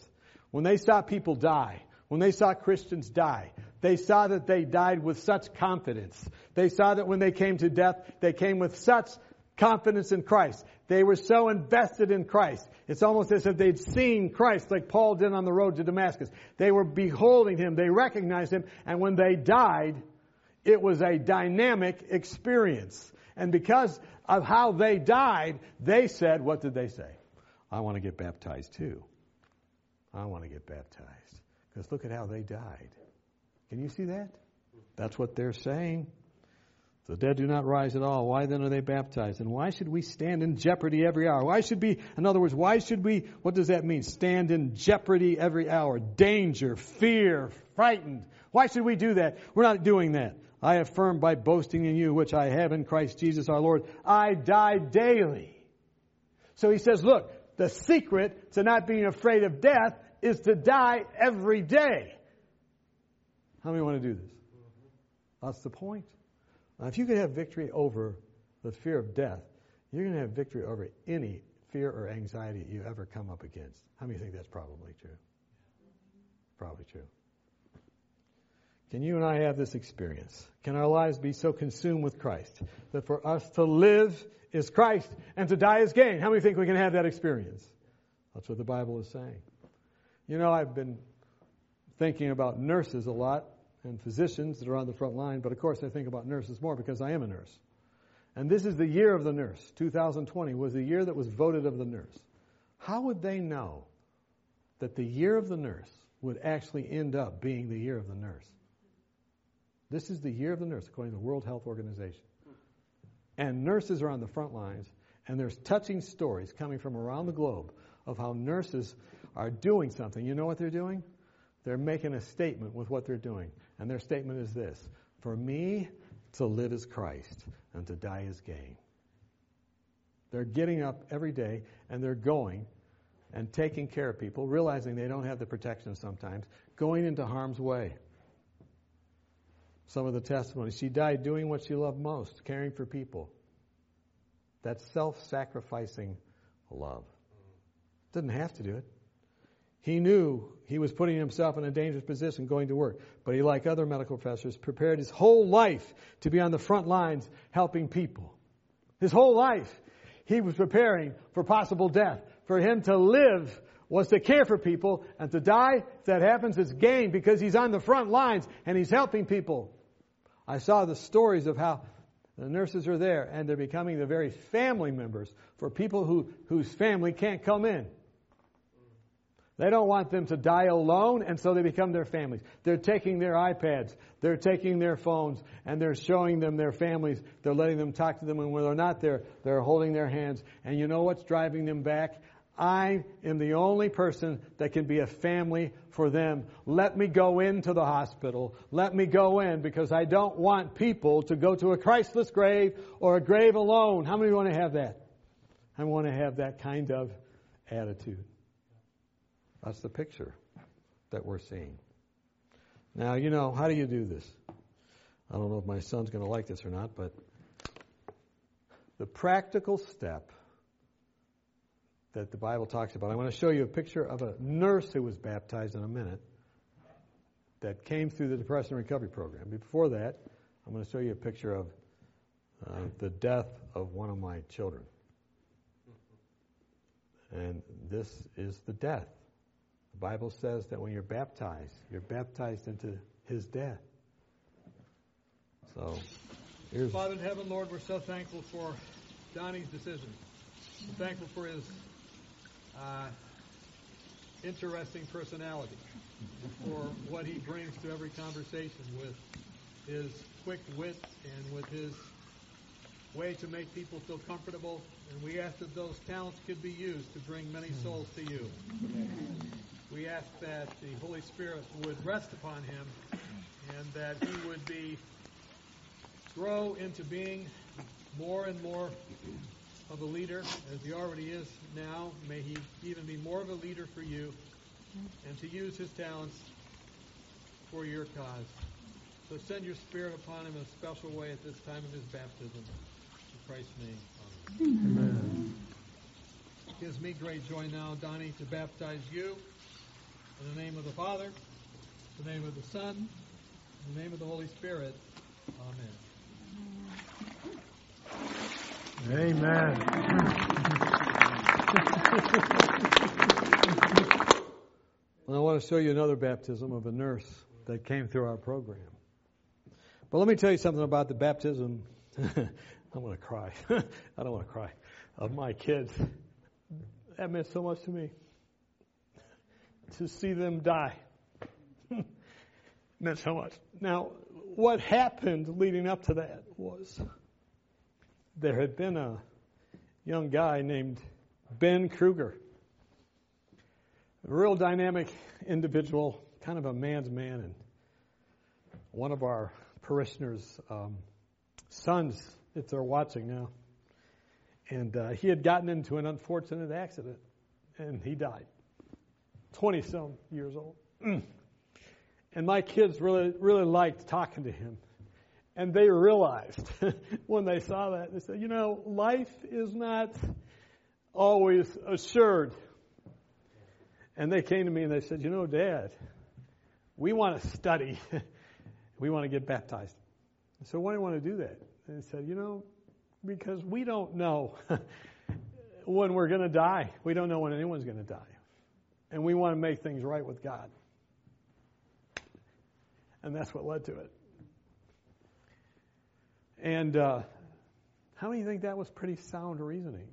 When they saw people die, when they saw Christians die, they saw that they died with such confidence. They saw that when they came to death, they came with such confidence in Christ. They were so invested in Christ. It's almost as if they'd seen Christ like Paul did on the road to Damascus. They were beholding him. They recognized him. And when they died, it was a dynamic experience. And because of how they died, they said, what did they say? I want to get baptized too. I want to get baptized. Because look at how they died. Can you see that? That's what they're saying. The dead do not rise at all. Why then are they baptized? And why should we stand in jeopardy every hour? Why should we, in other words, why should we, what does that mean? Stand in jeopardy every hour. Danger, fear, frightened. Why should we do that? We're not doing that. I affirm by boasting in you, which I have in Christ Jesus our Lord, I die daily. So he says, look, the secret to not being afraid of death is to die every day. How many want to do this? That's the point. Now, if you could have victory over the fear of death, you're going to have victory over any fear or anxiety you ever come up against. How many think that's probably true? Probably true. Can you and I have this experience? Can our lives be so consumed with Christ that for us to live is Christ and to die is gain? How many think we can have that experience? That's what the Bible is saying. You know, I've been thinking about nurses a lot and physicians that are on the front line, but of course I think about nurses more because I am a nurse. And this is the year of the nurse. two thousand twenty was the year that was voted of the nurse. How would they know that the year of the nurse would actually end up being the year of the nurse? This is the year of the nurse, according to the World Health Organization. And nurses are on the front lines, and there's touching stories coming from around the globe of how nurses are doing something. You know what they're doing? They're making a statement with what they're doing. And their statement is this: for me, to live is Christ, and to die is gain. They're getting up every day, and they're going and taking care of people, realizing they don't have the protection sometimes, going into harm's way. Some of the testimonies, she died doing what she loved most, caring for people. That's self-sacrificing love. Didn't have to do it. He knew he was putting himself in a dangerous position going to work, but he, like other medical professors, prepared his whole life to be on the front lines helping people. His whole life, he was preparing for possible death. For him to live was to care for people, and to die, if that happens, it's gain because he's on the front lines and he's helping people. I saw the stories of how the nurses are there and they're becoming the very family members for people who whose family can't come in. They don't want them to die alone, and so they become their families. They're taking their iPads, they're taking their phones, and they're showing them their families. They're letting them talk to them, and when they're not there, they're holding their hands. And you know what's driving them back? I am the only person that can be a family for them. Let me go into the hospital. Let me go in, because I don't want people to go to a Christless grave or a grave alone. How many want to have that? I want to have that kind of attitude. That's the picture that we're seeing. Now, you know, how do you do this? I don't know if my son's going to like this or not, but the practical step that the Bible talks about. I want to show you a picture of a nurse who was baptized in a minute that came through the Depression Recovery Program. Before that, I'm going to show you a picture of uh, the death of one of my children. And this is the death. The Bible says that when you're baptized, you're baptized into his death. So, here's... Father in heaven, Lord, we're so thankful for Donnie's decision. We're thankful for his uh, interesting personality, for what he brings to every conversation with his quick wit and with his way to make people feel comfortable. And we ask that those talents could be used to bring many souls to you. We ask that the Holy Spirit would rest upon him and that he would be grow into being more and more of a leader, as he already is now. May he even be more of a leader for you and to use his talents for your cause. So send your Spirit upon him in a special way at this time of his baptism. In Christ's name, amen. Amen. It gives me great joy now, Donnie, to baptize you In the name of the Father, in the name of the Son, in the name of the Holy Spirit. Amen. Amen. I want to show you another baptism of a nurse that came through our program. But let me tell you something about the baptism. I'm going to cry. I don't want to cry. Of my kids. That meant so much to me. To see them die. Meant so much. Now, what happened leading up to that was there had been a young guy named Ben Kruger. A real dynamic individual, kind of a man's man, and one of our parishioners' um, sons, if they're watching now. And uh, he had gotten into an unfortunate accident, and he died. twenty-some years old. And my kids really, really liked talking to him. And they realized when they saw that, they said, you know, life is not always assured. And they came to me and they said, you know, Dad, we want to study. We want to get baptized. So why do you want to do that? And he said, you know, because we don't know when we're going to die. We don't know when anyone's going to die. And we want to make things right with God. And that's what led to it. And uh, how many think that was pretty sound reasoning?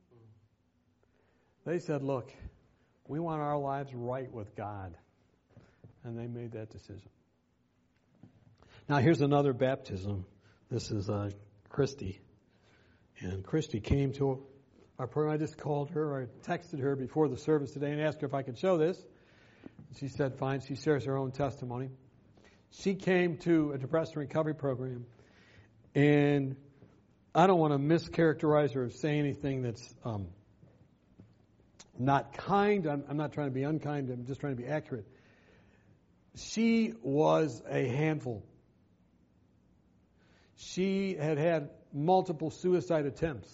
They said, look, we want our lives right with God. And they made that decision. Now, here's another baptism. This is uh, Christy. And Christy came to our program. I just called her, I texted her before the service today and asked her if I could show this. She said, fine. She shares her own testimony. She came to a depression recovery program. And I don't want to mischaracterize or say anything that's um, not kind. I'm, I'm not trying to be unkind. I'm just trying to be accurate. She was a handful. She had had multiple suicide attempts.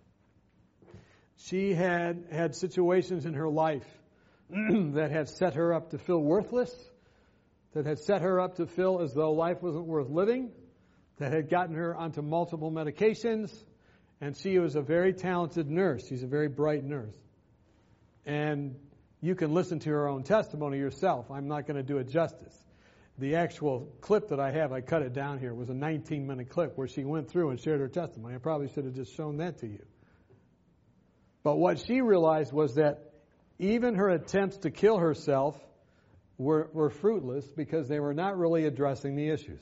She had had situations in her life that had set her up to feel worthless, that had set her up to feel as though life wasn't worth living, that had gotten her onto multiple medications, and she was a very talented nurse. She's a very bright nurse. And you can listen to her own testimony yourself. I'm not going to do it justice. The actual clip that I have, I cut it down here, was a nineteen-minute clip where she went through and shared her testimony. I probably should have just shown that to you. But what she realized was that even her attempts to kill herself were, were fruitless because they were not really addressing the issues.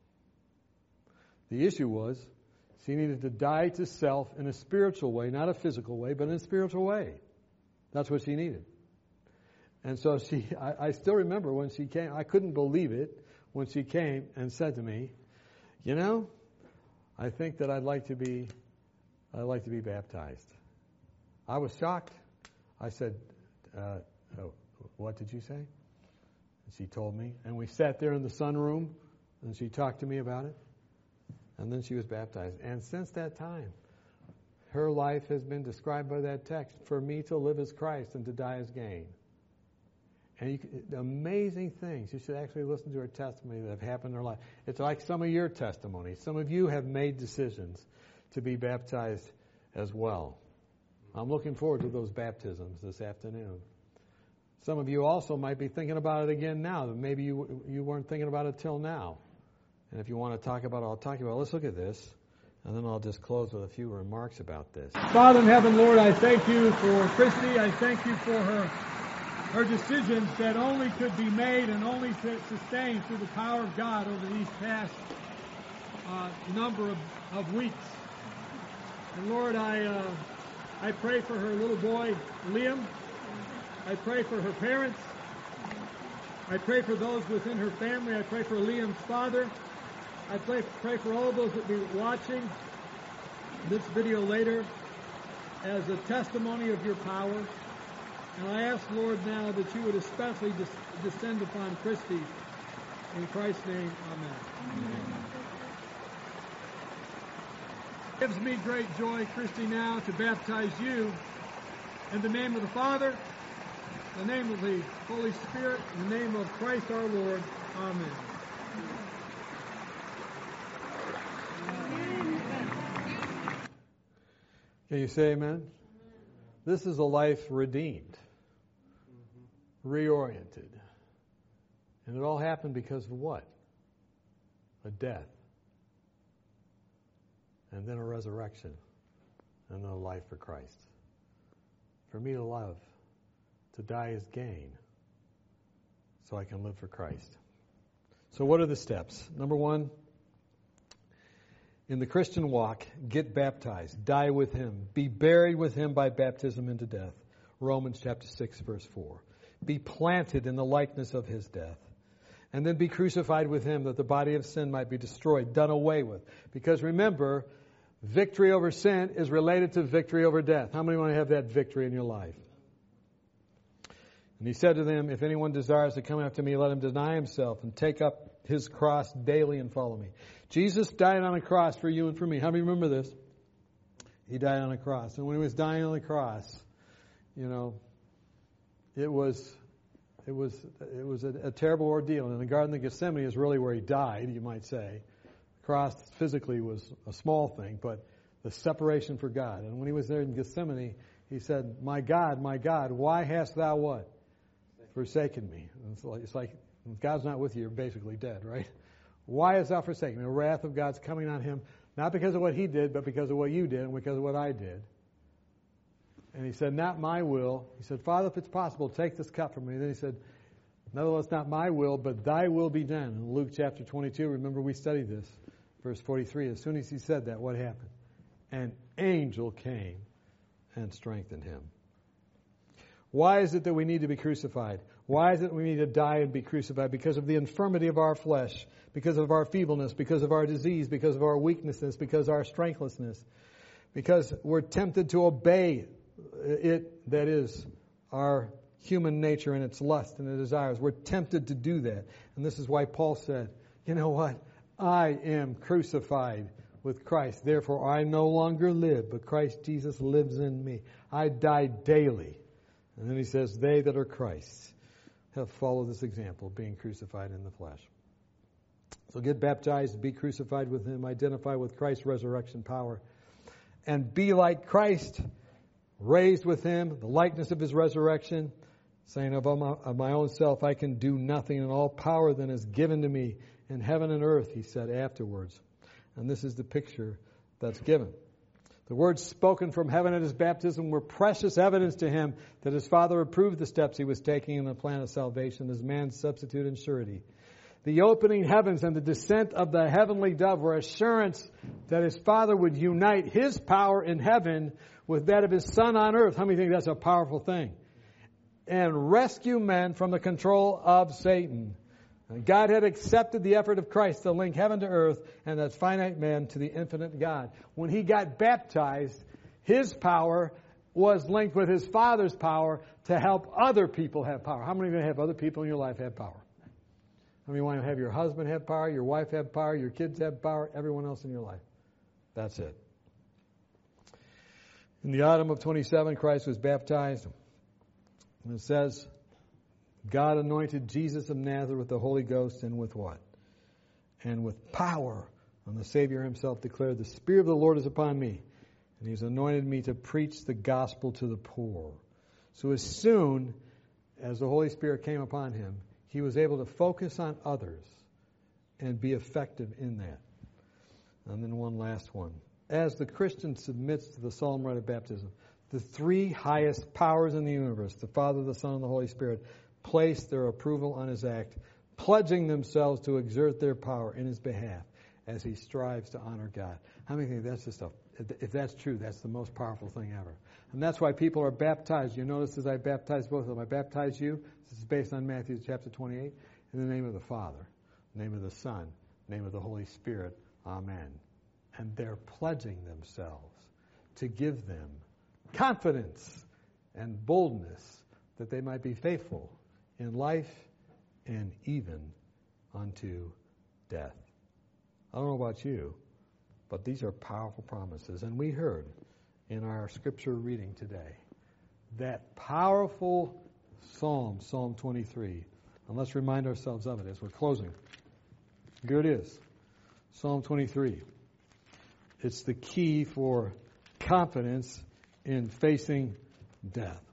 The issue was she needed to die to self in a spiritual way, not a physical way, but in a spiritual way. That's what she needed. And so she, I, I still remember when she came, I couldn't believe it when she came and said to me, you know, I think that I'd like to be, I'd like to be baptized. I was shocked. I said, uh, oh, what did you say? And she told me. And we sat there in the sunroom, and she talked to me about it. And then she was baptized. And since that time, her life has been described by that text, for me to live as Christ and to die as gain. And you, the amazing things, you should actually listen to her testimony that have happened in her life. It's like some of your testimonies. Some of you have made decisions to be baptized as well. I'm looking forward to those baptisms this afternoon. Some of you also might be thinking about it again now. Maybe you you weren't thinking about it till now. And if you want to talk about it, I'll talk about it. Let's look at this. And then I'll just close with a few remarks about this. Father in heaven, Lord, I thank you for Christy. I thank you for her her decisions that only could be made and only sustained through the power of God over these past uh, number of, of weeks. And Lord, I uh, I pray for her little boy, Liam. I pray for her parents. I pray for those within her family. I pray for Liam's father. I pray, pray for all those that will be watching this video later as a testimony of your power. And I ask, Lord, now that you would especially des- descend upon Christy. In Christ's name, amen. Amen. It gives me great joy, Christy, now to baptize you in the name of the Father, In the name of the Holy Spirit, in the name of Christ our Lord. Amen. Can you say amen? This is a life redeemed, reoriented. And it all happened because of what? A death. And then a resurrection. And then a life for Christ. For me to love, to die is gain. So I can live for Christ. So what are the steps? Number one, in the Christian walk, get baptized, die with Him, be buried with Him by baptism into death. Romans chapter six, verse four. Be planted in the likeness of His death. And then be crucified with Him that the body of sin might be destroyed, done away with. Because remember, victory over sin is related to victory over death. How many want to have that victory in your life? And He said to them, if anyone desires to come after me, let him deny himself and take up his cross daily and follow me. Jesus died on a cross for you and for me. How many remember this? He died on a cross. And when He was dying on the cross, you know, it was it was it was a, a terrible ordeal. And the Garden of Gethsemane is really where He died, you might say. The cross physically was a small thing, but the separation for God. And when He was there in Gethsemane, He said, my God, my God, why hast thou what? Forsaken me. And it's like, it's like if God's not with you, you're basically dead, right? Why hast thou forsaken me? The wrath of God's coming on Him, not because of what He did, but because of what you did and because of what I did. And He said, not my will. He said, Father, if it's possible, take this cup from me. And then He said, nevertheless, not my will, but thy will be done. In Luke chapter twenty-two, remember we studied this, verse forty-three. As soon as He said that, what happened? An angel came and strengthened Him. Why is it that we need to be crucified? Why is it we need to die and be crucified? Because of the infirmity of our flesh, because of our feebleness, because of our disease, because of our weaknesses, because of our strengthlessness, because we're tempted to obey it, that is, our human nature and its lust and its desires. We're tempted to do that. And this is why Paul said, you know what? I am crucified with Christ. Therefore, I no longer live, but Christ Jesus lives in me. I die daily. And then he says, they that are Christ's have followed this example, being crucified in the flesh. So get baptized, be crucified with Him, identify with Christ's resurrection power, and be like Christ, raised with Him, the likeness of His resurrection, saying, of my, of my own self I can do nothing, and all power then is given to me in heaven and earth, He said afterwards. And this is the picture that's given. The words spoken from heaven at His baptism were precious evidence to Him that His Father approved the steps He was taking in the plan of salvation as man's substitute and surety. The opening heavens and the descent of the heavenly dove were assurance that His Father would unite His power in heaven with that of His Son on earth. How many think that's a powerful thing? And rescue men from the control of Satan. God had accepted the effort of Christ to link heaven to earth and that finite man to the infinite God. When He got baptized, His power was linked with His Father's power to help other people have power. How many of you have other people in your life have power? How many want to have your husband have power, your wife have power, your kids have power, everyone else in your life? That's it. In the autumn of twenty-seven, Christ was baptized. And it says, God anointed Jesus of Nazareth with the Holy Ghost and with what? And with power. And the Savior Himself declared, the Spirit of the Lord is upon me, and He's anointed me to preach the gospel to the poor. So as soon as the Holy Spirit came upon Him, He was able to focus on others and be effective in that. And then one last one. As the Christian submits to the solemn rite of baptism, the three highest powers in the universe, the Father, the Son, and the Holy Spirit, place their approval on His act, pledging themselves to exert their power in His behalf as He strives to honor God. How many think that's just a, if that's true, that's the most powerful thing ever? And that's why people are baptized. You notice as I baptize both of them, I baptize you. This is based on Matthew chapter twenty-eight. In the name of the Father, name of the Son, name of the Holy Spirit. Amen. And they're pledging themselves to give them confidence and boldness that they might be faithful in life and even unto death. I don't know about you, but these are powerful promises. And we heard in our scripture reading today that powerful Psalm, Psalm twenty-three. And let's remind ourselves of it as we're closing. Here it is. Psalm twenty-three. It's the key for confidence in facing death.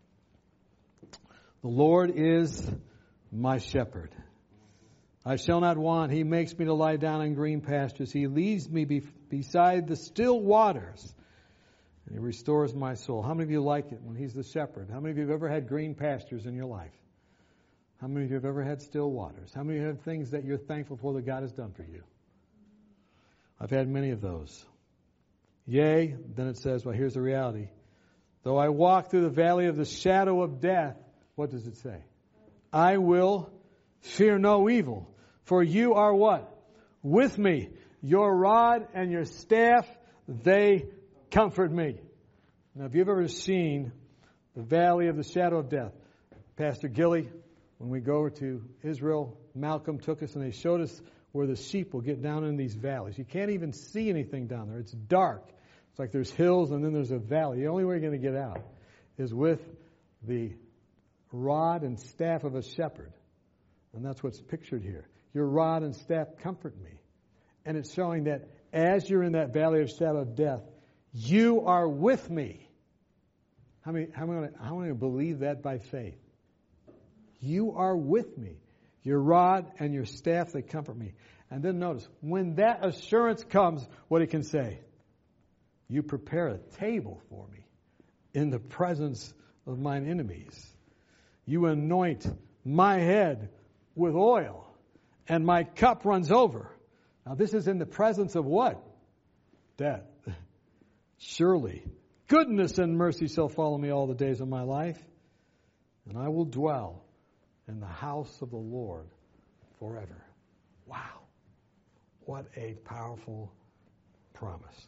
The Lord is my shepherd. I shall not want. He makes me to lie down in green pastures. He leads me be- beside the still waters. And He restores my soul. How many of you like it when He's the shepherd? How many of you have ever had green pastures in your life? How many of you have ever had still waters? How many of you have things that you're thankful for that God has done for you? I've had many of those. Yea, then it says, well, here's the reality. Though I walk through the valley of the shadow of death, what does it say? I will fear no evil, for you are what? With me. Your rod and your staff, they comfort me. Now, have you ever seen the valley of the shadow of death? Pastor Gilly, when we go over to Israel, Malcolm took us and they showed us where the sheep will get down in these valleys. You can't even see anything down there. It's dark. It's like there's hills and then there's a valley. The only way you're going to get out is with the rod and staff of a shepherd. And that's what's pictured here. Your rod and staff comfort me. And it's showing that as you're in that valley of shadow of death, you are with me. How many, how many, how many believe that by faith? You are with me. Your rod and your staff, they comfort me. And then notice, when that assurance comes, what it can say? You prepare a table for me in the presence of mine enemies. You anoint my head with oil, and my cup runs over. Now this is in the presence of what? Death. Surely, goodness and mercy shall follow me all the days of my life, and I will dwell in the house of the Lord forever. Wow. What a powerful promise.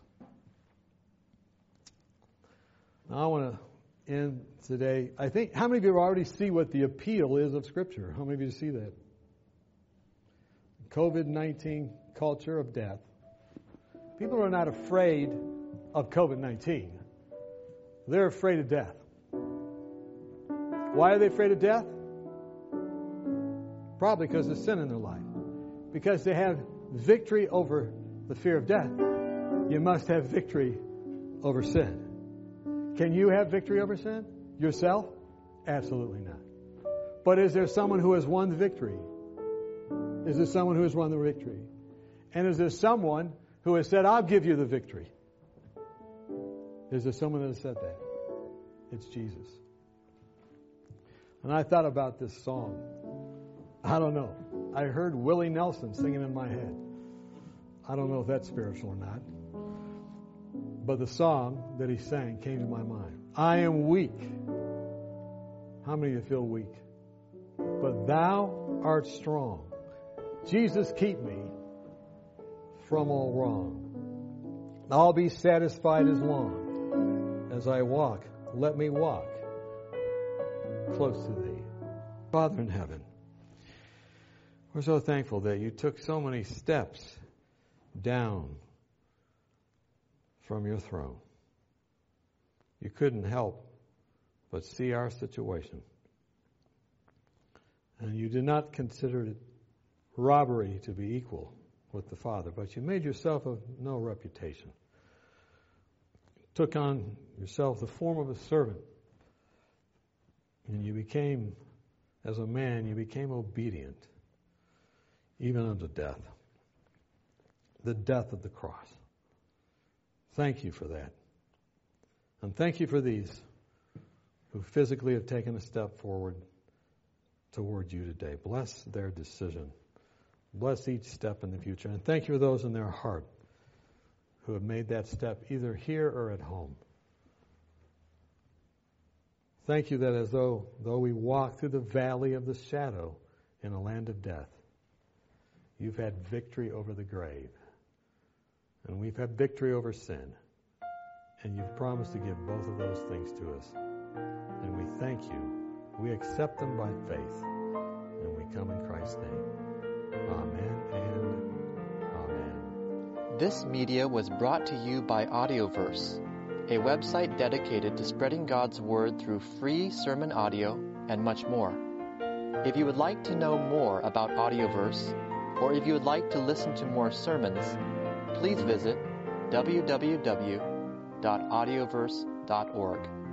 Now I want to end today. I think, how many of you already see what the appeal is of Scripture? How many of you see that? covid nineteen culture of death. People are not afraid of covid nineteen. They're afraid of death. Why are they afraid of death? Probably because of sin in their life. Because they have victory over the fear of death, you must have victory over sin. Can you have victory over sin? Yourself? Absolutely not. But is there someone who has won the victory? Is there someone who has won the victory? And is there someone who has said, I'll give you the victory? Is there someone that has said that? It's Jesus. And I thought about this song. I don't know. I heard Willie Nelson singing in my head. I don't know if that's spiritual or not. But the song that he sang came to my mind. I am weak. How many of you feel weak? But thou art strong. Jesus, keep me from all wrong. I'll be satisfied as long as I walk. Let me walk close to thee. Father in heaven, we're so thankful that you took so many steps down from your throne. You couldn't help but see our situation. And you did not consider it robbery to be equal with the Father, but you made yourself of no reputation. Took on yourself the form of a servant. And you became, as a man, you became obedient, even unto death. The death of the cross. Thank you for that. And thank you for these who physically have taken a step forward toward you today. Bless their decision. Bless each step in the future. And thank you for those in their heart who have made that step either here or at home. Thank you that as though, though we walk through the valley of the shadow in a land of death, you've had victory over the grave. And we've had victory over sin. And you've promised to give both of those things to us. And we thank you. We accept them by faith. And we come in Christ's name. Amen and amen. This media was brought to you by Audioverse, a website dedicated to spreading God's Word through free sermon audio, and much more. If you would like to know more about Audioverse, or if you would like to listen to more sermons, please visit w w w dot audioverse dot org.